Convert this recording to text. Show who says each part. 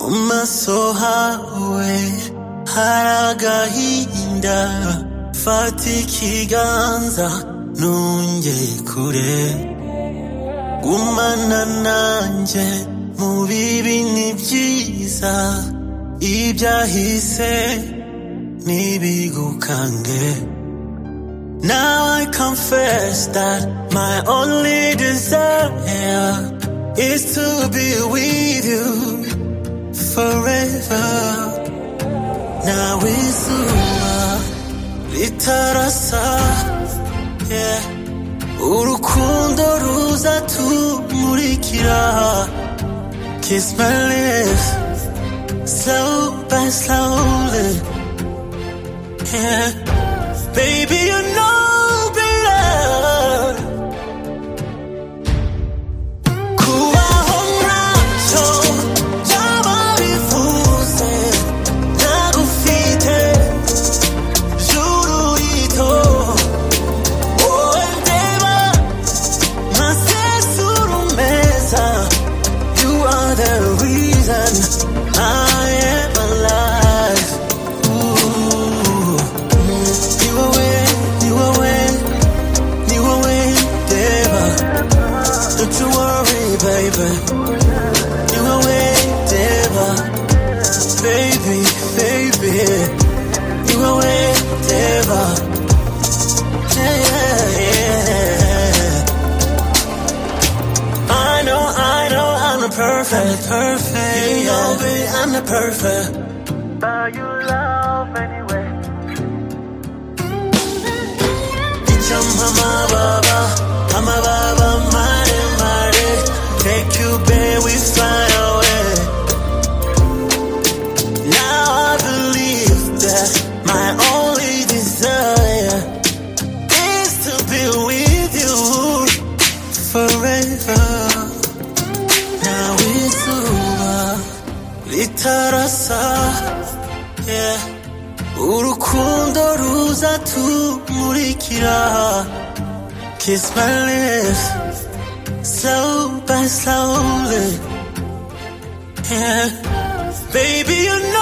Speaker 1: maso hawe haragahinda fata ikiganza nongeye kure gumana nanje mu bibi n'ibyiza ibyahise nibigukange. Now I confess that my only desire is to be with you forever. Now izuba ritarasa, yeah, urukundo ruzatumurikira. Kiss my lips, slow by slowly, yeah. Baby, you know better. Kubaho ntacyo byaba bivuze ntagufite juru rito. Wowe ndeba masesuru meza. You are the reason I am alive. Don't you worry, baby. You are whatever, baby, baby. You are whatever, yeah, yeah. I know, I'm the perfect. You know, baby, I'm the perfect. But you love anyway. It's your mama, baba, mama, baba, mare, mare. Take you, babe, we fly away. Now I believe that my only desire is to be with you forever. Now it's over, ritarasa, yeah. Urukundo ruzatumurikira. Kiss my lips, slow by slowly, yeah. Baby, you know